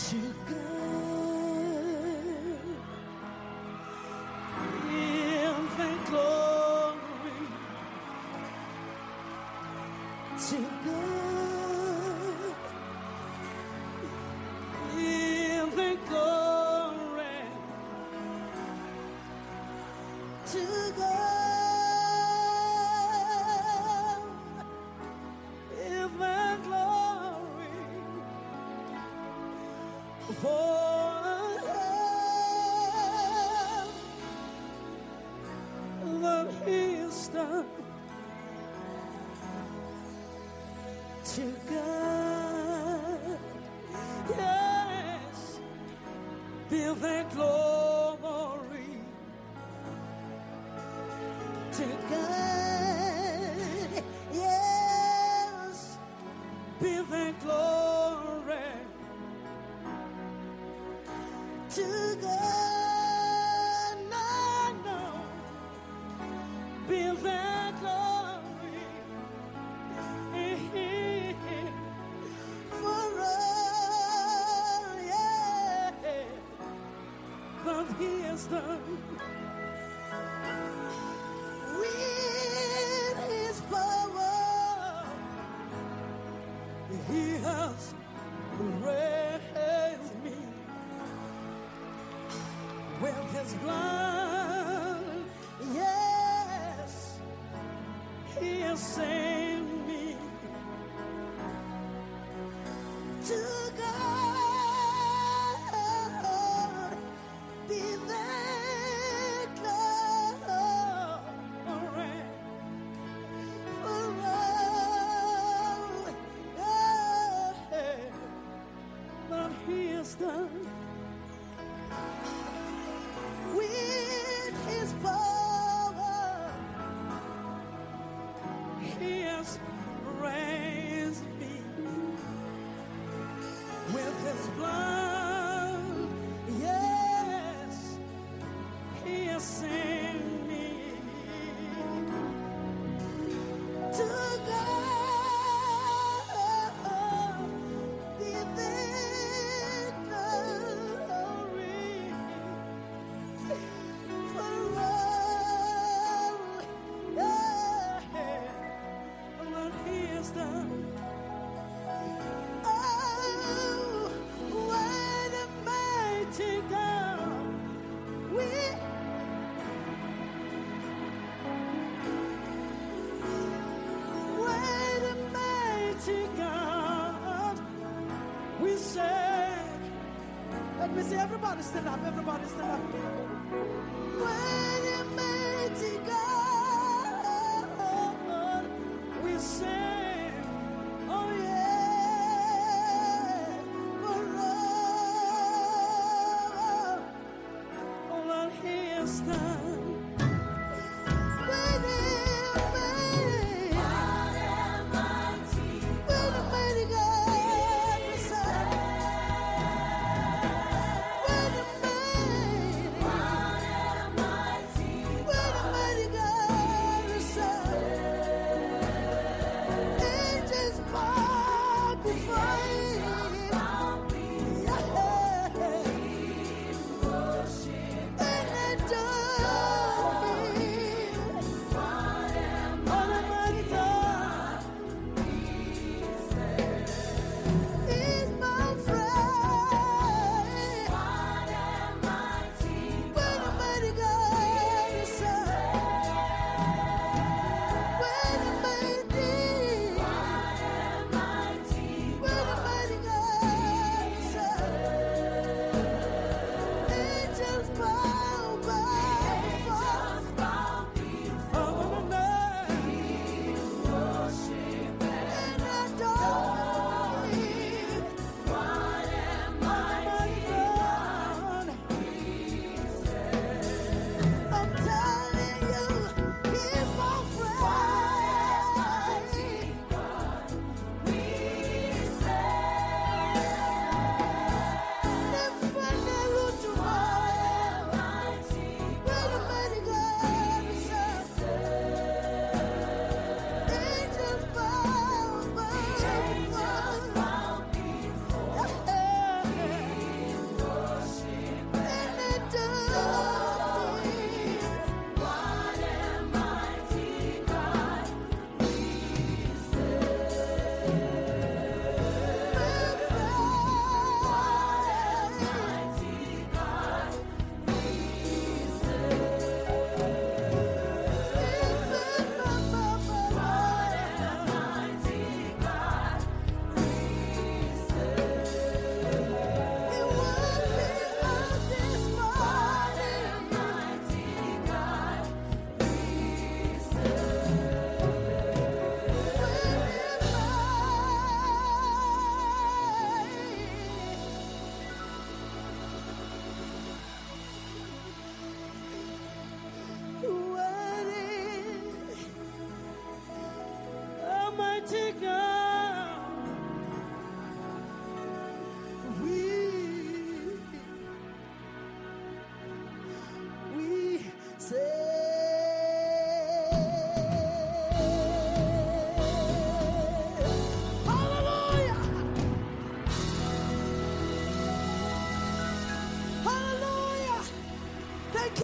To God give the glory. To God give the glory. To God give the glory. For that He has done. To God, yes, be the glory. To God, yes, be the glory. To God, no, be the glory. For all, yeah, that He has done. With His power, He has raised me. With His blood, yes, He has saved me. To God be the glory for all that He has done. With His power, He has raised me. With His blood, yes, He has saved me. To God be the glory. For all that He has done. Oh, what a mighty God we. What a mighty God we serve. Let me see everybody stand up. Everybody stand up.